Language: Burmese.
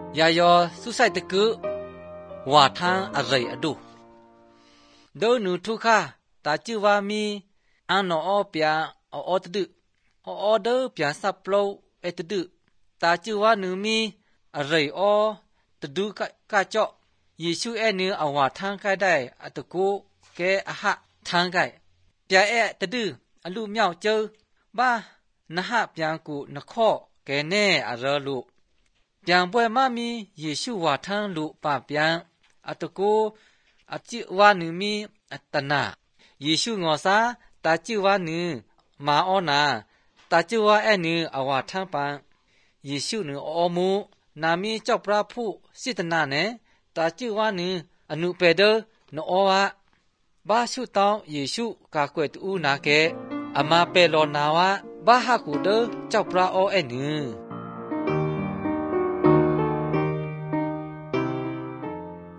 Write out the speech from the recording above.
ยายอสุไซตะกุว่าทางอะไรอดูโดนูทุกข้าตาจิวามีอันนอเปียอตดึอเดอเปียสับโลเอตดึตาจิวานูมีอะไรตดึกะเจาะเยซูเอเนือว่าทางไกได้อตะกูแกอะหะทางไกเปียเอตดึอลูเมียวเจอบ้านะฮะเปียงกูนะข้อแกแน่อะรอลูပြန်ပွဲမမီယေရှုဝါထန်းလူပပြန်အတကိုအจิဝါနုမီအတနာယေရှုငောစာတာจิဝါနုမာဩနာတာจิဝါအဲနုအဝါထန်းပန်ယေရှုနုအောမူနာမီကြောက်ပရာဖုစိတနာနဲ့တာจิဝါနုအနုပေဒနောဝဘာရှုတောင်းယေရှုကာကွယ်တူနာကေအမပေလောနာဝဘာဟာကူဒကြောက်ပရာအောအဲနု